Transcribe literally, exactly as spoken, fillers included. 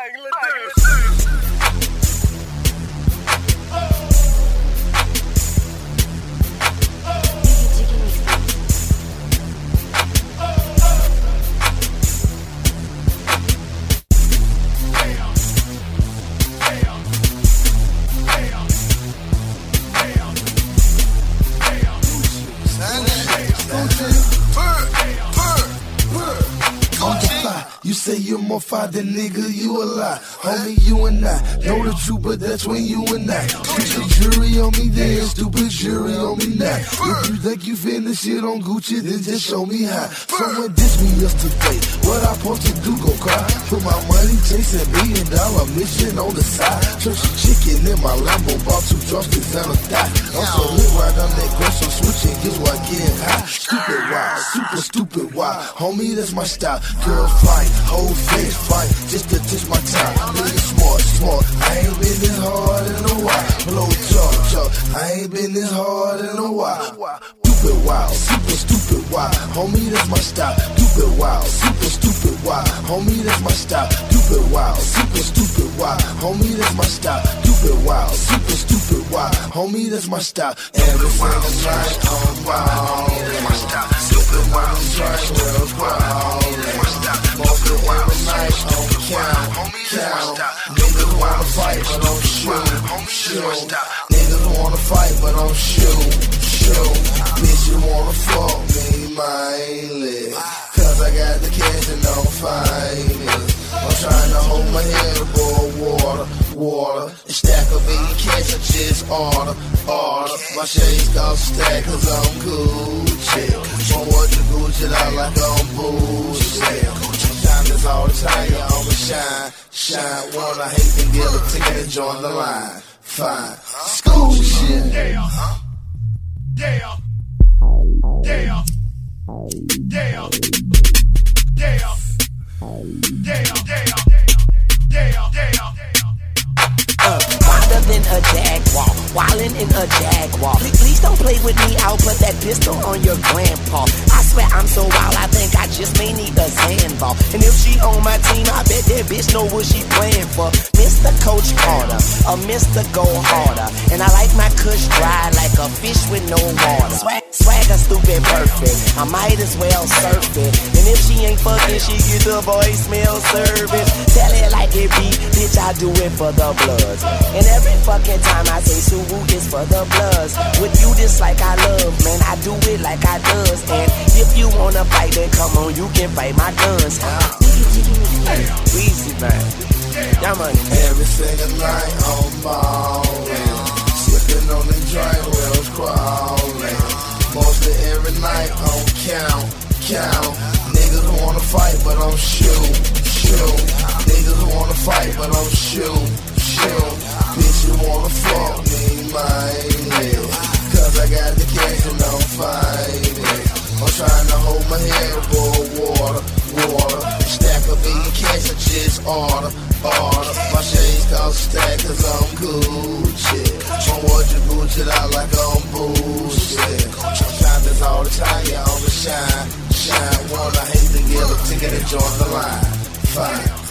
You say you're more fire than nigga, you a lie. Homie, you and I know the truth, but that's when you and I. Stupid jury on me then, stupid jury on me now. If you think you finna shit on Gucci, then just show me how. Someone dissed me yesterday, what I supposed to do, go cry? Put my money chasing billion dollar mission on the side. Church chicken in my Lambo, bought two drumsticks and a thigh. I'm so lit right on that grass, I'm switching, guess what, getting high. Stupid wild, super stupid wild. Homie, that's my style. Girls fight, whole face fight, just to touch my time. Really smart, smart. I ain't been this hard in a while. Blow jaw, jaw. I ain't been this hard in a while. Stupid wild, super stupid wild. Homie, that's my style. Stupid wild, super stupid wild. Homie, that's my style. Stupid wild, super stupid wild. Homie, that's my style. Stupid wild, super stupid wild. Homie, that's my style. Every single night on wild. Homie, that's my style. Stupid wild, trash world's wild. Most of every night on count, count. Niggas wanna fight, but don't shoot, shoot. Niggas wanna fight, but don't shoot, shoot. Bitch, you wanna fuck me, mainly. Cause I got the cash and don't fight it. I'm trying to hold my head above water, water. And stack up in cash, I just order, order. My shades gon' stack cause I'm Gucci. Won't watch you Gucci out like I'm bullshit. This all the time, you I'ma shine, shine. One, I hate to get a ticket and join the line. Fine, school shit. Yeah, yeah, yeah, yeah, yeah, yeah, yeah, yeah. Uh, wider than a jaguar, wildin' in a jaguar. Please, please don't play with me, I'll put that pistol on your grandpa. I swear I'm so wild, I think I just may need a sandball. And if she on my team, I bet that bitch know what she playing for. Mister Coach Carter, or Mister Go Harder. And I like my kush dry like a fish with no water. Swag, swagger stupid perfect, I might as well surf it. And if she ain't fucking, she get the voicemail service. Tell it like it be, bitch, I do it for the blood. And every fucking time I say Suwu, it's for the bloods. With you this like I love, man, I do it like I does. And if you wanna fight, then come on, you can fight my guns. Easy, man. Yeah, money. Every single night I'm ballin', sippin' on the drink, wheels crawling. Mostly every night I'm count, count. Niggas wanna fight, but I'm shoot, shoot. Niggas wanna fight, but I'm shoot, shoot. Bitch, you wanna fuck me, mainly. Cause I got the cash and I'm fighting. I'm trying to hold my head above water, water. Stack up in cash, I just order, order. My shades gon' stack cause I'm Gucci. Don't watch you Gucci out like I'm bullshit. Time this all the time, yeah, I'ma shine, shine. One, I hate to get a ticket and join the line. Fine.